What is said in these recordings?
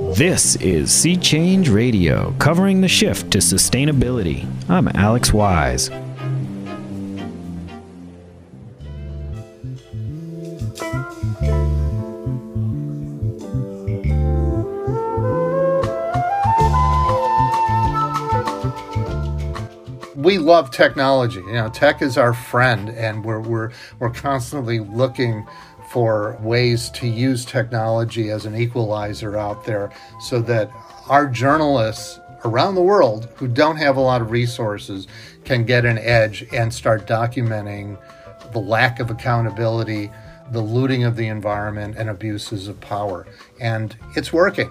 This is Sea Change Radio, covering the shift to sustainability. I'm Alex Wise. We love technology. Tech is our friend, and we're constantly looking for ways to use technology as an equalizer out there so that our journalists around the world who don't have a lot of resources can get an edge and start documenting the lack of accountability, the looting of the environment, and abuses of power. And it's working.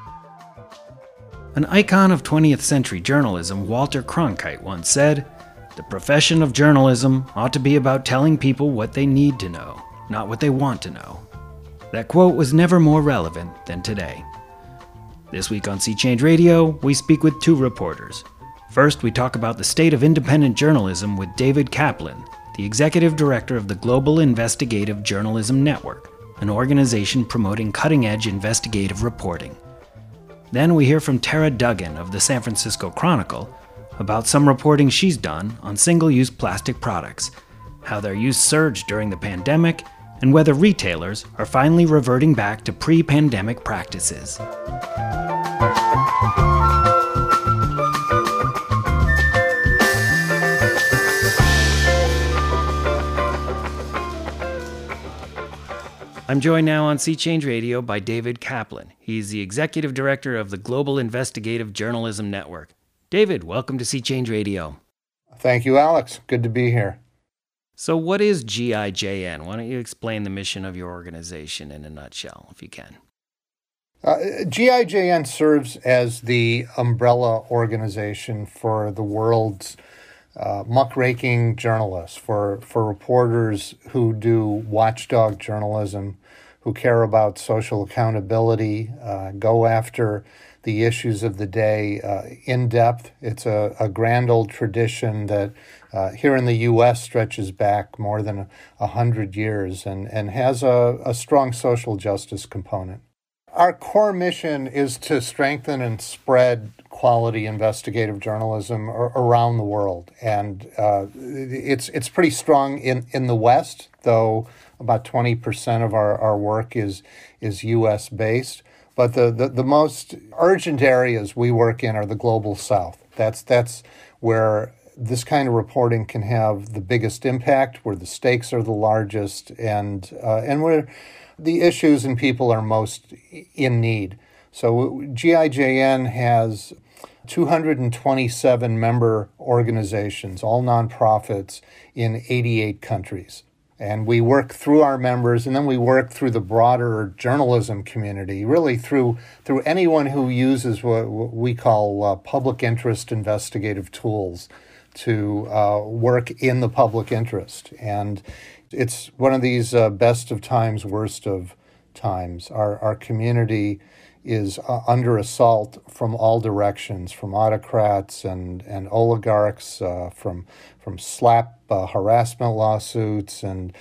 An icon of 20th century journalism, Walter Cronkite, once said, "The profession of journalism ought to be about telling people what they need to know, not what they want to know." That quote was never more relevant than today. This week on Sea Change Radio, we speak with two reporters. First, we talk about the state of independent journalism with David Kaplan, the executive director of the Global Investigative Journalism Network, an organization promoting cutting-edge investigative reporting. Then we hear from Tara Duggan of the San Francisco Chronicle about some reporting she's done on single-use plastic products, how their use surged during the pandemic, and whether retailers are finally reverting back to pre-pandemic practices. I'm joined now on Sea Change Radio by David Kaplan. He's the executive director of the Global Investigative Journalism Network. David, welcome to Sea Change Radio. Thank you, Alex. Good to be here. So what is GIJN? Why don't you explain the mission of your organization in a nutshell, if you can? GIJN serves as the umbrella organization for the world's muckraking journalists, for reporters who do watchdog journalism, who care about social accountability, go after the issues of the day in depth. It's a grand old tradition that here in the U.S. stretches back more than 100 years and has a strong social justice component. Our core mission is to strengthen and spread quality investigative journalism around the world. And it's pretty strong in the West, though about 20% of our work is U.S. based. But the most urgent areas we work in are the global South. That's where this kind of reporting can have the biggest impact, where the stakes are the largest, and where the issues and people are most in need. So GIJN has 227 member organizations, all nonprofits, in 88 countries. And we work through our members, and then we work through the broader journalism community, really through anyone who uses what we call public interest investigative tools to work in the public interest. And it's one of these best of times, worst of times. Our community is under assault from all directions, from autocrats and oligarchs, from slap harassment lawsuits and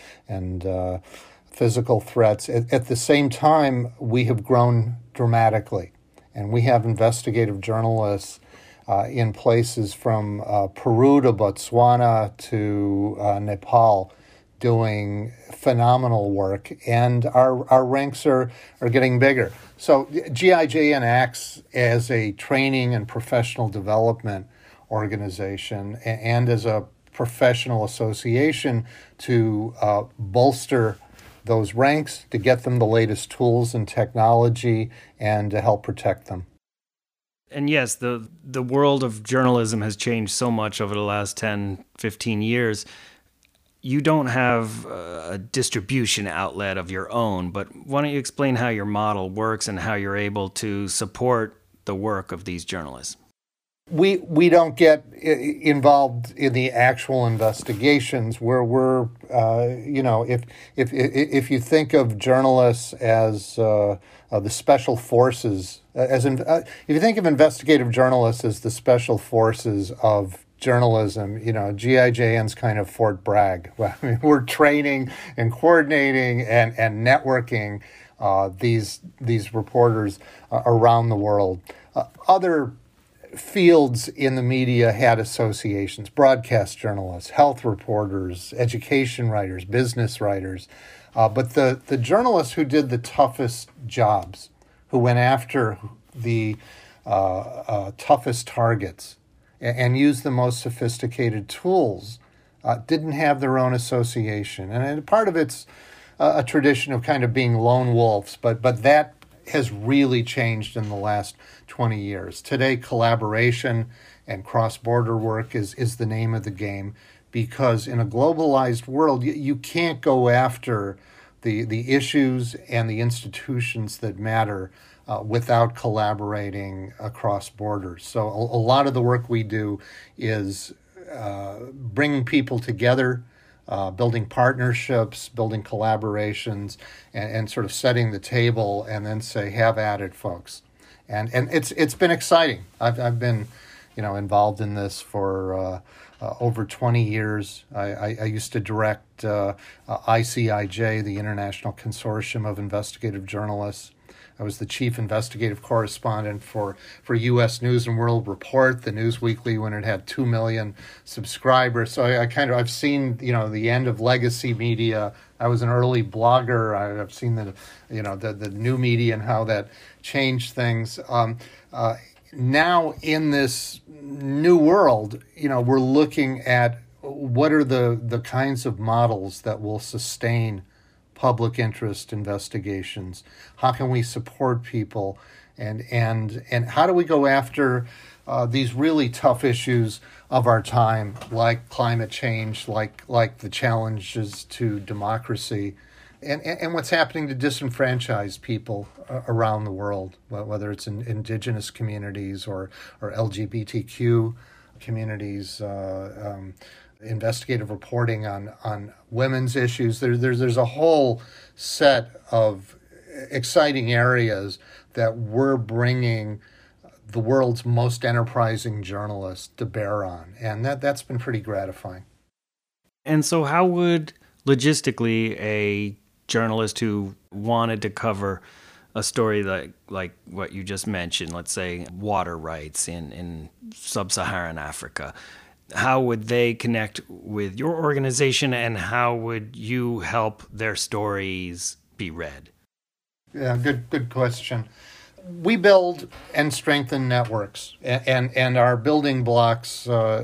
physical threats. At the same time, we have grown dramatically, and we have investigative journalists in places from Peru to Botswana to Nepal doing phenomenal work, and our ranks are getting bigger. So GIJN acts as a training and professional development organization and as a professional association to bolster those ranks, to get them the latest tools and technology, and to help protect them. And yes, the world of journalism has changed so much over the last 10, 15 years. You don't have a distribution outlet of your own, but why don't you explain how your model works and how you're able to support the work of these journalists? We don't get involved in the actual investigations where we're if you think of journalists as the special forces, if you think of investigative journalists as the special forces of journalism, GIJN's kind of Fort Bragg. We're training and coordinating and networking these reporters around the world. Other fields in the media had associations: broadcast journalists, health reporters, education writers, business writers. But the journalists who did the toughest jobs, who went after the toughest targets and used the most sophisticated tools, didn't have their own association. And part of it's a tradition of kind of being lone wolves, but that has really changed in the last 20 years. Today, collaboration and cross-border work is the name of the game, because in a globalized world, you can't go after the issues and the institutions that matter without collaborating across borders. So a lot of the work we do is bringing people together, building partnerships, building collaborations, and sort of setting the table, and then say, have at it, folks. And it's been exciting. I've been involved in this for over 20 years. I used to direct ICIJ, the International Consortium of Investigative Journalists. I was the chief investigative correspondent for U.S. News and World Report, the News Weekly, when it had 2 million subscribers. So I've seen the end of legacy media. I was an early blogger. I've seen the new media and how that changed things. Now in this new world, we're looking at what are the kinds of models that will sustain public interest investigations. How can we support people, and how do we go after these really tough issues of our time, like climate change, like the challenges to democracy, and what's happening to disenfranchised people around the world, whether it's in indigenous communities or LGBTQ communities. Investigative reporting on women's issues. There's a whole set of exciting areas that we're bringing the world's most enterprising journalists to bear on, and that's been pretty gratifying. And so how would logistically a journalist who wanted to cover a story like what you just mentioned, let's say water rights in sub-Saharan Africa, how would they connect with your organization, and how would you help their stories be read? Yeah, good question. We build and strengthen networks, and our building blocks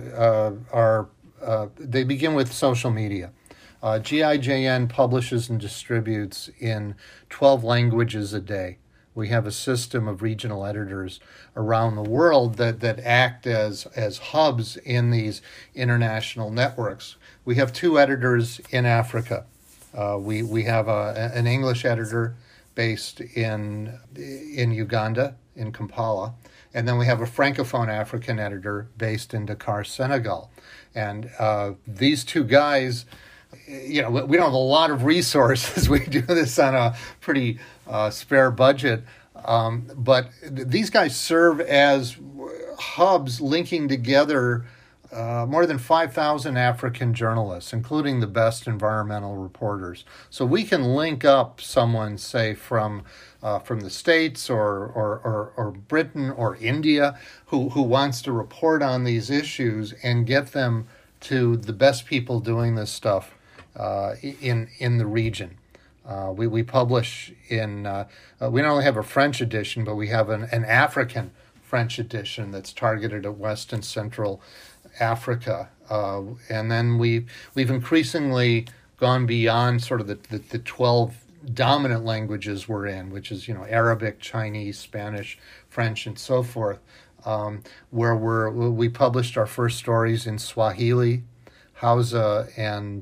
they begin with social media. GIJN publishes and distributes in 12 languages a day. We have a system of regional editors around the world that act as hubs in these international networks. We have 2 editors in Africa. We have an English editor based in Uganda, in Kampala, and then we have a Francophone African editor based in Dakar, Senegal. And these 2 guys, we don't have a lot of resources. We do this on a pretty spare budget. But these guys serve as hubs linking together more than 5,000 African journalists, including the best environmental reporters. So we can link up someone, say, from the States or Britain or India who wants to report on these issues and get them to the best people doing this stuff in the region. We publish in, we not only have a French edition, but we have an African French edition that's targeted at West and Central Africa. And then we've increasingly gone beyond sort of the 12 dominant languages we're in, which is, Arabic, Chinese, Spanish, French, and so forth, where we published our first stories in Swahili, Hausa, and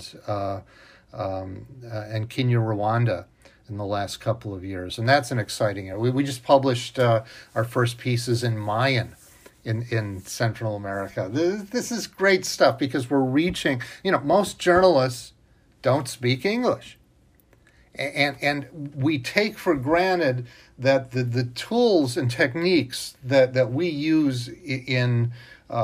Kinyarwanda in the last couple of years. And that's an exciting area. We just published our first pieces in Mayan in Central America. This is great stuff because we're reaching, most journalists don't speak English. And we take for granted that the tools and techniques that we use in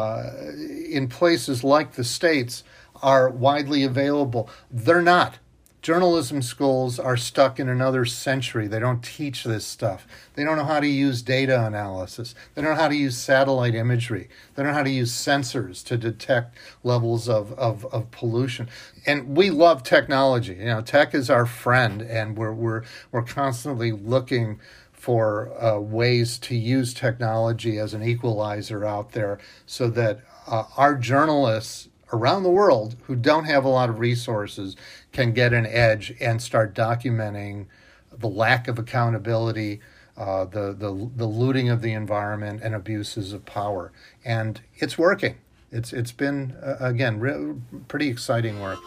places like the States are widely available. They're not. Journalism schools are stuck in another century. They don't teach this stuff. They don't know how to use data analysis. They don't know how to use satellite imagery. They don't know how to use sensors to detect levels of pollution. And we love technology. You know, tech is our friend, and we're constantly looking for ways to use technology as an equalizer out there so that our journalists around the world who don't have a lot of resources can get an edge and start documenting the lack of accountability, the looting of the environment, and abuses of power. And it's working. It's been, again, pretty exciting work.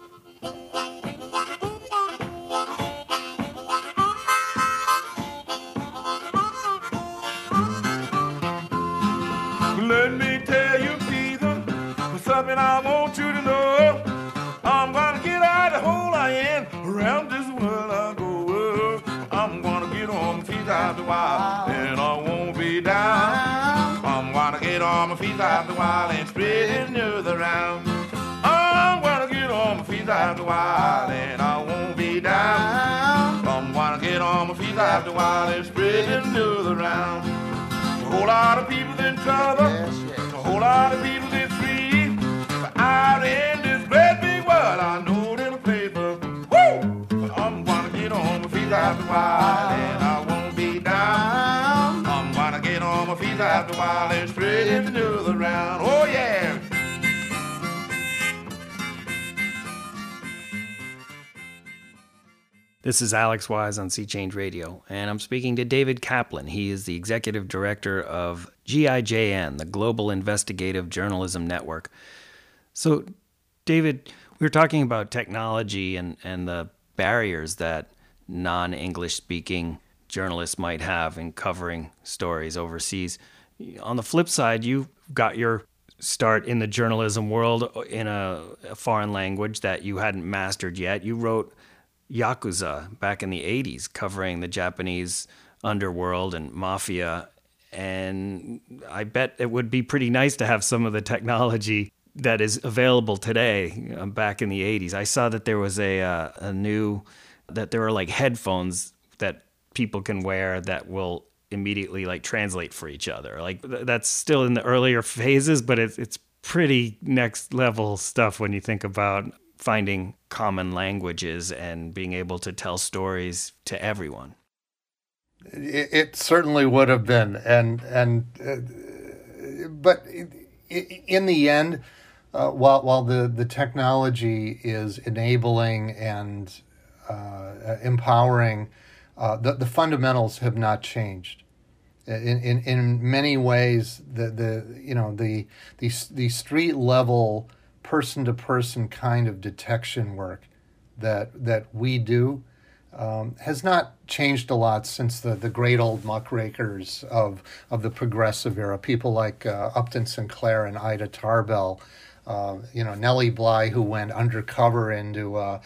Let me tell you, Peter, something I want you to know. I'm gonna get out of the hole I am. Around this world I go. I'm gonna get on my feet out the wild, and I won't be down. I'm gonna get on my feet out the wild and spread the news around. I'm gonna get on my feet out the wild, and I won't be down. I'm gonna get on my feet out the wild and spread the news around. A whole lot of people in trouble, a whole lot of people that's free. But out in this great big world, I know it in the paper. Woo! But I'm gonna get on my feet out the wild, and I won't be down. I'm gonna get on my feet out the wild and spread the news around. Oh yeah! This is Alex Wise on Sea Change Radio, and I'm speaking to David Kaplan. He is the executive director of GIJN, the Global Investigative Journalism Network. So, David, we were talking about technology and the barriers that non-English speaking journalists might have in covering stories overseas. On the flip side, you got your start in the journalism world in a foreign language that you hadn't mastered yet. You wrote Yakuza back in the 80s, covering the Japanese underworld and mafia. And I bet it would be pretty nice to have some of the technology that is available today back in the 80s. I saw that there was that there are like headphones that people can wear that will immediately like translate for each other. Like that's still in the earlier phases, but it's pretty next level stuff when you think about finding common languages and being able to tell stories to everyone. It certainly would have been, but in the end, while the technology is enabling and empowering, the fundamentals have not changed. In many ways, the street level, person to person kind of detection work that we do has not changed a lot since the great old muckrakers of the progressive era. People like Upton Sinclair and Ida Tarbell, Nellie Bly, who went undercover into a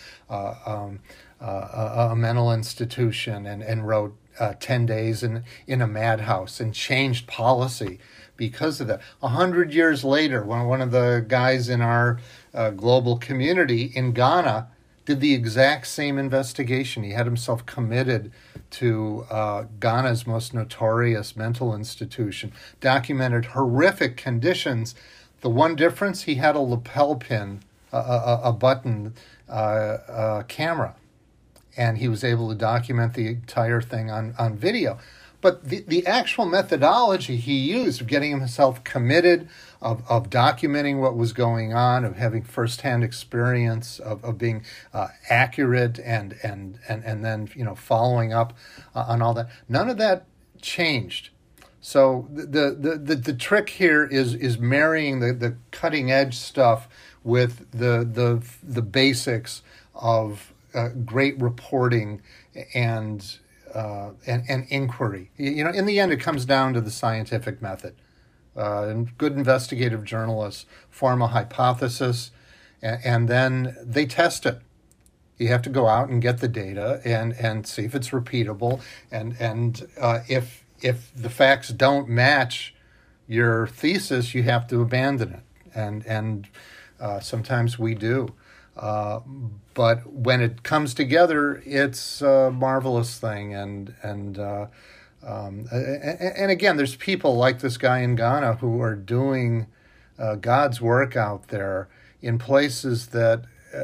mental institution and wrote 10 Days in a Madhouse and changed policy because of that. 100 years later, when one of the guys in our global community in Ghana did the exact same investigation. He had himself committed to Ghana's most notorious mental institution, documented horrific conditions. The one difference, he had a lapel pin, a button camera, and he was able to document the entire thing on video. But the actual methodology he used of getting himself committed, of documenting what was going on, of having firsthand experience, of being accurate and then following up on all that, none of that changed. So the trick here is marrying the cutting edge stuff with the basics of great reporting and inquiry. In the end, it comes down to the scientific method. And good investigative journalists form a hypothesis, and then they test it. You have to go out and get the data and see if it's repeatable, and if the facts don't match your thesis, you have to abandon it. And sometimes we do. But when it comes together, it's a marvelous thing. And again, there's people like this guy in Ghana who are doing God's work out there in places that,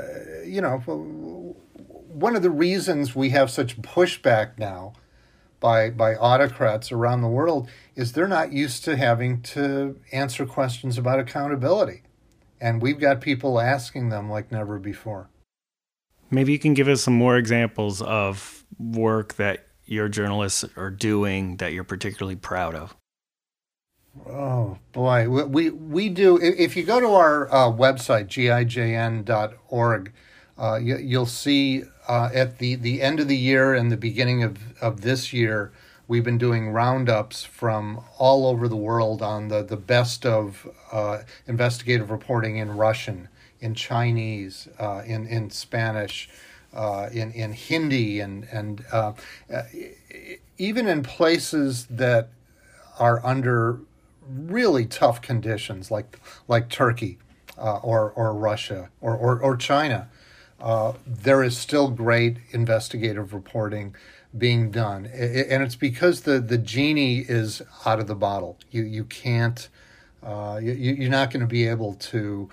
one of the reasons we have such pushback now by autocrats around the world is they're not used to having to answer questions about accountability. And we've got people asking them like never before. Maybe you can give us some more examples of work that your journalists are doing that you're particularly proud of. Oh, boy. We do. If you go to our website, gijn.org, you'll see at the end of the year and the beginning of this year, we've been doing roundups from all over the world on the best of investigative reporting in Russian, in Chinese, in Spanish, in Hindi, and even in places that are under really tough conditions, like Turkey or Russia or China. There is still great investigative reporting being done, and it's because the genie is out of the bottle. You can't, you're not going to be able to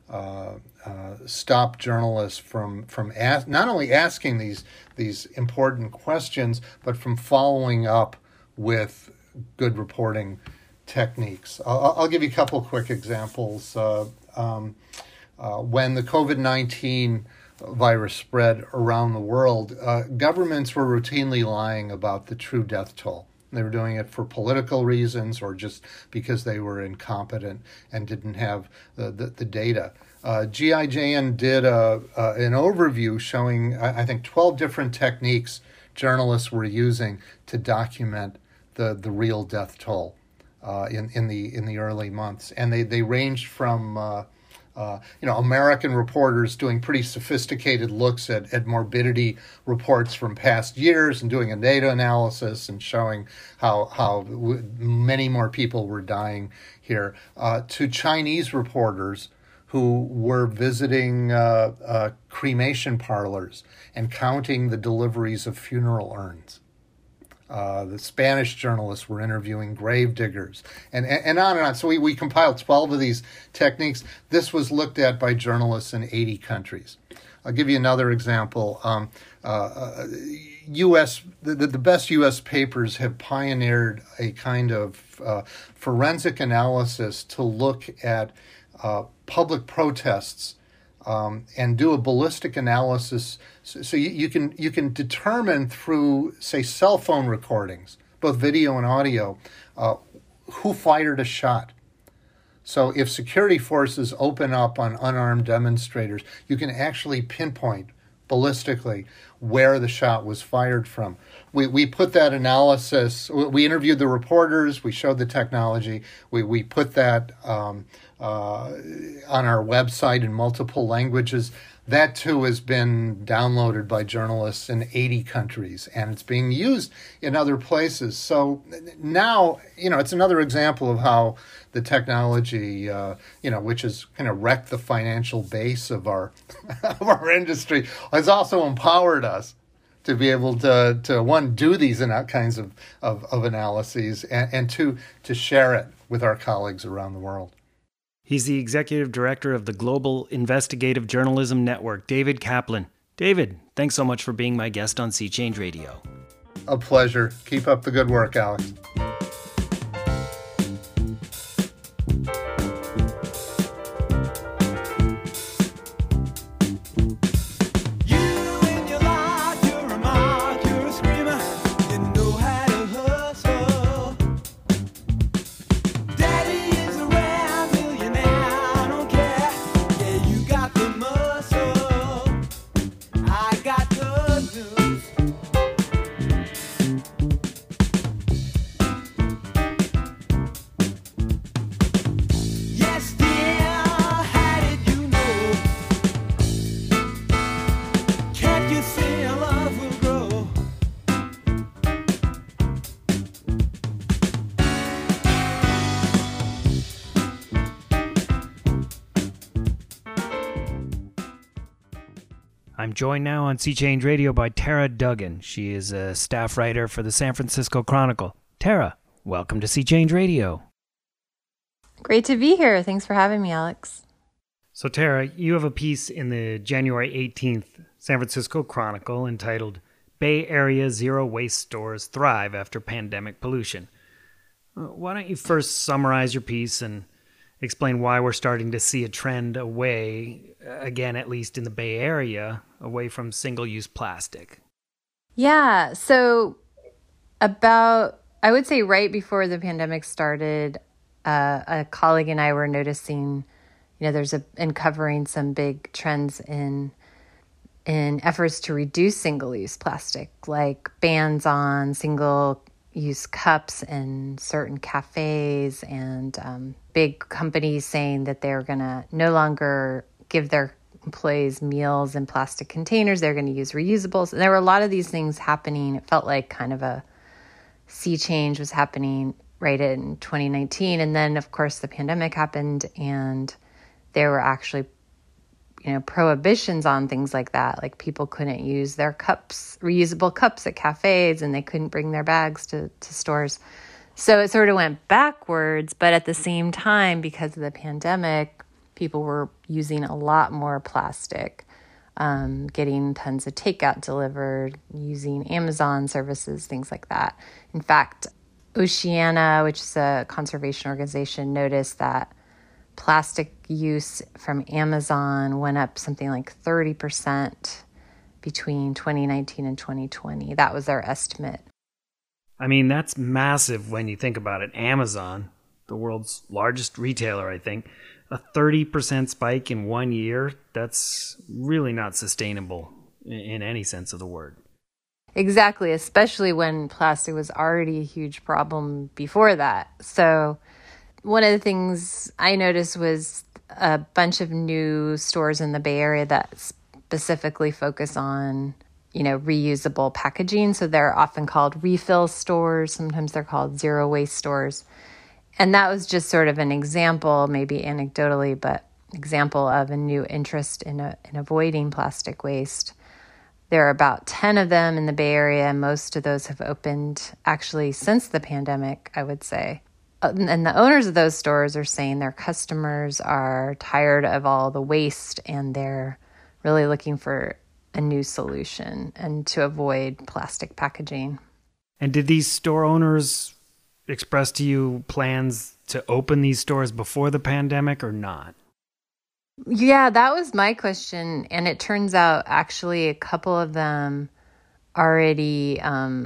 stop journalists from not only asking these important questions, but from following up with good reporting techniques. I'll give you a couple quick examples. When the COVID-19 virus spread around the world, governments were routinely lying about the true death toll. They were doing it for political reasons or just because they were incompetent and didn't have the data. GIJN did an overview showing, I think, 12 different techniques journalists were using to document the real death toll in the early months, and they ranged from American reporters doing pretty sophisticated looks at morbidity reports from past years and doing a data analysis and showing how many more people were dying here, to Chinese reporters who were visiting cremation parlors and counting the deliveries of funeral urns. The Spanish journalists were interviewing grave diggers, and on and on. So we compiled 12 of these techniques. This was looked at by journalists in 80 countries. I'll give you another example. The best U.S. papers have pioneered a kind of forensic analysis to look at public protests and do a ballistic analysis, so you can determine through, say, cell phone recordings, both video and audio, who fired a shot. So if security forces open up on unarmed demonstrators, you can actually pinpoint ballistically where the shot was fired from. We put that analysis, we interviewed the reporters, we showed the technology, we put that on our website in multiple languages. That too has been downloaded by journalists in 80 countries, and it's being used in other places. So now, it's another example of how the technology, which has kind of wrecked the financial base of our of our industry, has also empowered us to be able to one, do these kinds of analyses, and two, to share it with our colleagues around the world. He's the executive director of the Global Investigative Journalism Network, David Kaplan. David, thanks so much for being my guest on Sea Change Radio. A pleasure. Keep up the good work, Alex. I'm joined now on Sea Change Radio by Tara Duggan. She is a staff writer for the San Francisco Chronicle. Tara, welcome to Sea Change Radio. Great to be here. Thanks for having me, Alex. So Tara, you have a piece in the January 18th San Francisco Chronicle entitled Bay Area Zero Waste Stores Thrive After Pandemic Pollution. Why don't you first summarize your piece and explain why we're starting to see a trend away, again, at least in the Bay Area, away from single-use plastic? Yeah, so I would say right before the pandemic started, a colleague and I were noticing, and covering some big trends in efforts to reduce single-use plastic, like bans on single-use cups in certain cafes and big companies saying that they're going to no longer give their employees meals in plastic containers. They're going to use reusables. And there were a lot of these things happening. It felt like kind of a sea change was happening right in 2019. And then, of course, the pandemic happened and there were actually prohibitions on things like that. Like people couldn't use their cups, reusable cups at cafes, and they couldn't bring their bags to stores. So it sort of went backwards, but at the same time, because of the pandemic, people were using a lot more plastic, getting tons of takeout delivered, using Amazon services, things like that. In fact, Oceana, which is a conservation organization, noticed that plastic use from Amazon went up something like 30% between 2019 and 2020. That was their estimate. I mean, that's massive when you think about it. Amazon, the world's largest retailer, I think, a 30% spike in 1 year, that's really not sustainable in any sense of the word. Exactly, especially when plastic was already a huge problem before that. So one of the things I noticed was a bunch of new stores in the Bay Area that specifically focus on, reusable packaging. So they're often called refill stores. Sometimes they're called zero waste stores. And that was just sort of an example, maybe anecdotally, but example of a new interest in avoiding plastic waste. There are about 10 of them in the Bay Area. Most of those have opened actually since the pandemic, I would say. And the owners of those stores are saying their customers are tired of all the waste and they're really looking for a new solution and to avoid plastic packaging. And did these store owners express to you plans to open these stores before the pandemic or not? Yeah, that was my question. And it turns out actually a couple of them already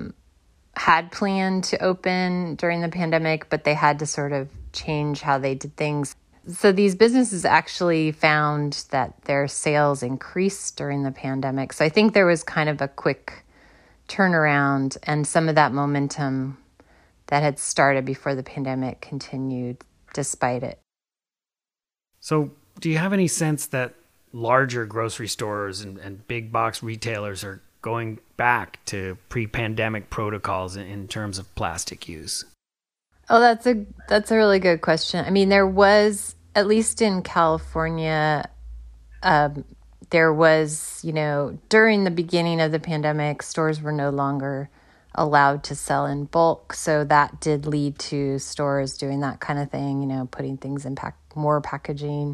had planned to open during the pandemic, but they had to sort of change how they did things. So these businesses actually found that their sales increased during the pandemic. So I think there was kind of a quick turnaround, and some of that momentum that had started before the pandemic continued despite it. So do you have any sense that larger grocery stores and big box retailers are going back to pre-pandemic protocols in terms of plastic use? Oh, that's a really good question. I mean, there was, at least in California, there was, during the beginning of the pandemic, stores were no longer allowed to sell in bulk. So that did lead to stores doing that kind of thing, putting things in more packaging.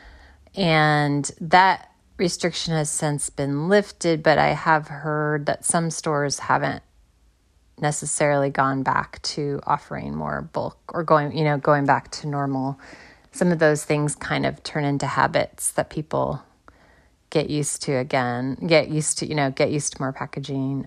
And that restriction has since been lifted, but I have heard that some stores haven't necessarily gone back to offering more bulk or going back to normal. Some of those things kind of turn into habits that people get used to more packaging.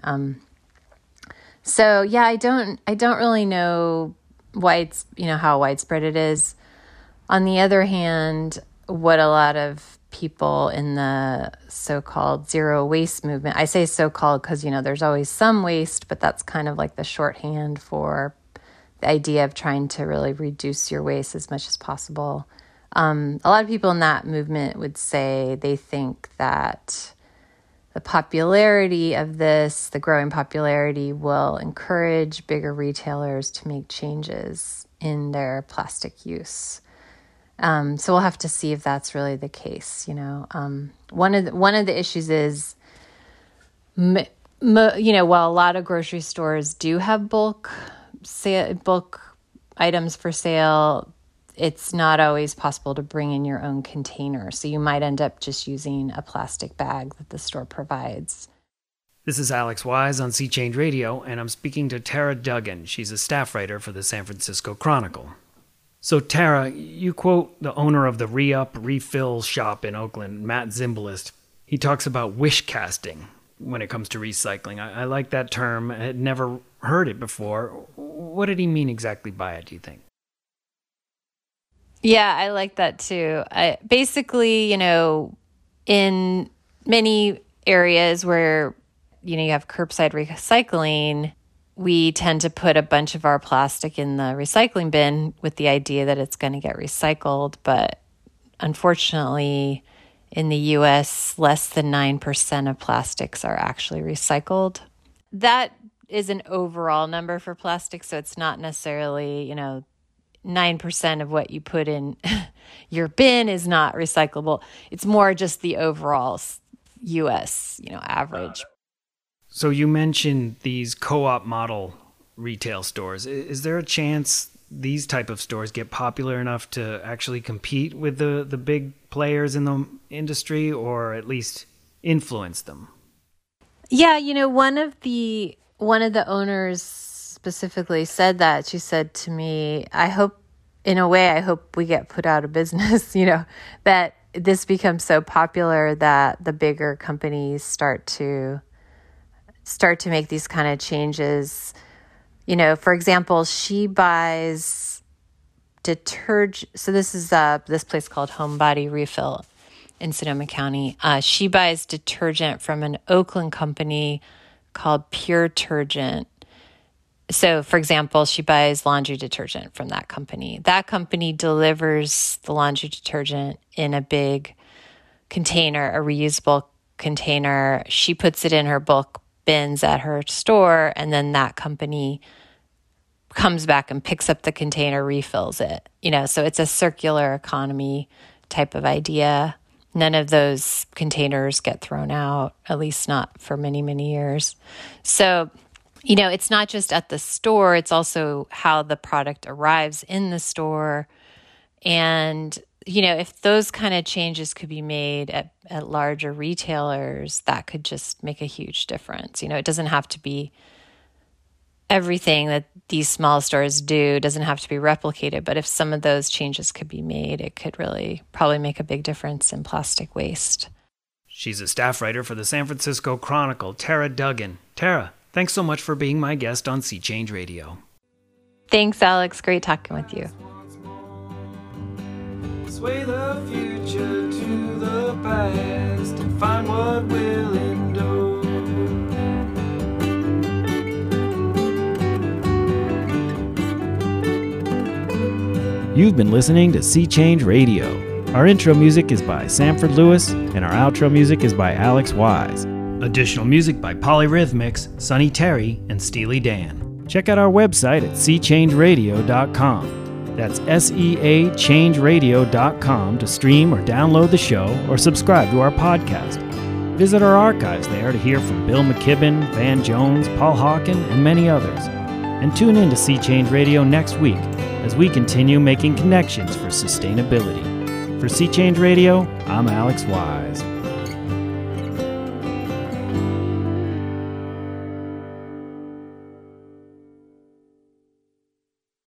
So yeah, I don't really know how widespread it is. On the other hand, what a lot of people in the so-called zero waste movement, I say so-called because, there's always some waste, but that's kind of like the shorthand for the idea of trying to really reduce your waste as much as possible. A lot of people in that movement would say they think that the popularity of this, the growing popularity, will encourage bigger retailers to make changes in their plastic use. So we'll have to see if that's really the case. One of the issues is While a lot of grocery stores do have bulk items for sale, it's not always possible to bring in your own container. So you might end up just using a plastic bag that the store provides. This is Alex Wise on Sea Change Radio, and I'm speaking to Tara Duggan. She's a staff writer for the San Francisco Chronicle. So Tara, you quote the owner of the Re-Up Refill shop in Oakland, Matt Zimbalist. He talks about wish casting when it comes to recycling. I like that term. I had never heard it before. What did he mean exactly by it, do you think? Yeah, I like that too. Basically, in many areas where, you have curbside recycling, we tend to put a bunch of our plastic in the recycling bin with the idea that it's going to get recycled. But unfortunately, in the U.S., less than 9% of plastics are actually recycled. That is an overall number for plastic, so it's not necessarily, 9% of what you put in your bin is not recyclable. It's more just the overall U.S., average. So you mentioned these co-op model retail stores. Is there a chance these type of stores get popular enough to actually compete with the big players in the industry, or at least influence them? Yeah, one of the owners specifically said that. She said to me, I hope we get put out of business, that this becomes so popular that the bigger companies start to make these kind of changes. For example, she buys detergent. So this is this place called Homebody Refill in Sonoma County. She buys detergent from an Oakland company called Pure Turgent. So, for example, she buys laundry detergent from that company. That company delivers the laundry detergent in a big container, a reusable container. She puts it in her bulk bins at her store, and then that company comes back and picks up the container, refills it. So it's a circular economy type of idea. None of those containers get thrown out, at least not for many, many years. So, it's not just at the store, it's also how the product arrives in the store. And, if those kind of changes could be made at larger retailers, that could just make a huge difference. It doesn't have to be everything that these small stores do, doesn't have to be replicated. But if some of those changes could be made, it could really probably make a big difference in plastic waste. She's a staff writer for the San Francisco Chronicle, Tara Duggan. Tara, thanks so much for being my guest on Sea Change Radio. Thanks, Alex. Great talking with you. Sway the future to the past and find what will endure. You've been listening to Sea Change Radio. Our intro music is by Sanford Lewis, and our outro music is by Alex Wise. Additional music by Polyrhythmics, Sonny Terry, and Steely Dan. Check out our website at seachangeradio.com. That's SEAchangeradio.com to stream or download the show or subscribe to our podcast. Visit our archives there to hear from Bill McKibben, Van Jones, Paul Hawken, and many others. And tune in to Sea Change Radio next week as we continue making connections for sustainability. For Sea Change Radio, I'm Alex Wise.